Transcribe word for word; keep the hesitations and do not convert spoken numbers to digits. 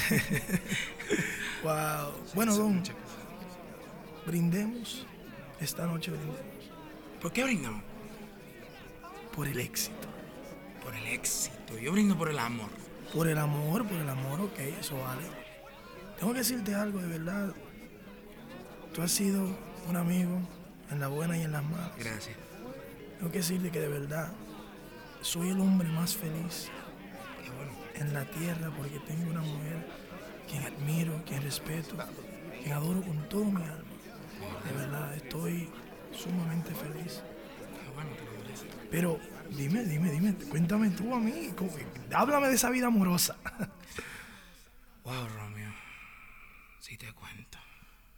Wow. Bueno, Don, brindemos. Esta noche brindemos ¿Por qué brindamos? por el éxito. Por el éxito. Yo brindo por el amor. Por el amor, por el amor, ok, eso vale. Tengo que decirte algo, de verdad. Tú has sido un amigo en las buenas y en las malas. Gracias. Tengo que decirte que de verdad soy el hombre más feliz Qué bueno. en la tierra porque tengo una mujer quien admiro, quien respeto, quien adoro con todo mi alma. De verdad, estoy sumamente feliz. Qué bueno, te lo mereces. Pero dime, dime, dime, cuéntame tú a mí, ¿cómo- háblame de esa vida amorosa. Wow, Romeo. Si te cuento.